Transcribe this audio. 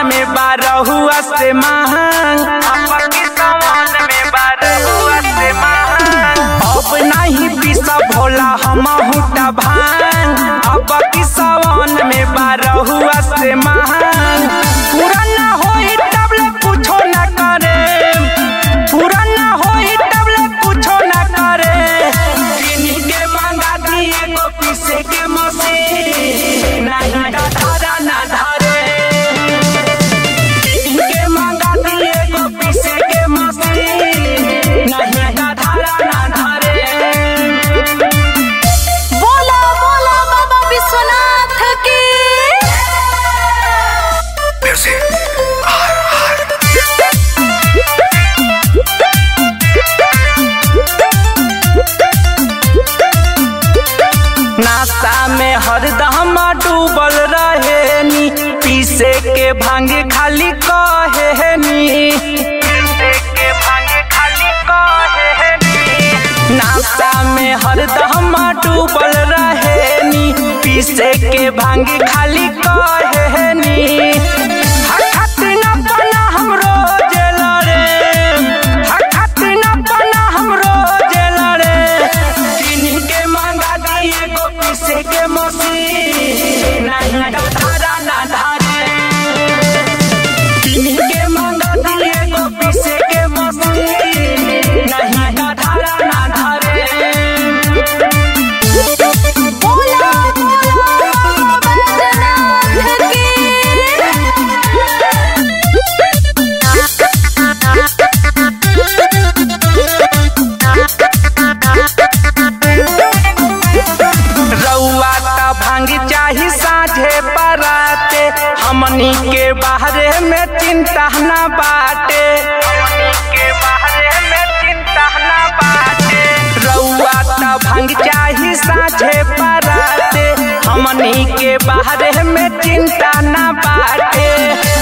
में बारहुआ से महंग, अब नहीं पीसा भोला हमहू ता भांग। अब की सावन में बारहुआ से महंग, पूरा ना होई तबले कुछो ना करे, पूरा ना होई तबले कुछो ना करे। किन्हीं के मांगा दिए गो पीसे के मशीन, नहीं तो धारा ना धारे। किन्हीं के मांगा दिए गो पीसे के मशीन, नहीं तो धारा ना धारे। बोला बोला बाबा विश्वनाथ की। नाश्ता में हरदम डूबल रहेनी, पीसे के भांग खाली कहेनी, नाश्ता में हरदम डूबल रहेनी, पीसे के भांग खाली कहेनी। के मशीन नहीं तो धारा ना धारे। किन्हीं के मांगा दिए गो पीसे के मशीन, नहीं तो धारा ना धारे। बोला बोला बैद्यनाथ की। रउआ ता भांग चाही साझे पराते, हमनी के बाहरे में चिंता ना बाटे, रउआ ता भांग चाही साझे पराते, हमनी के बाहरे में चिंता ना बाटे।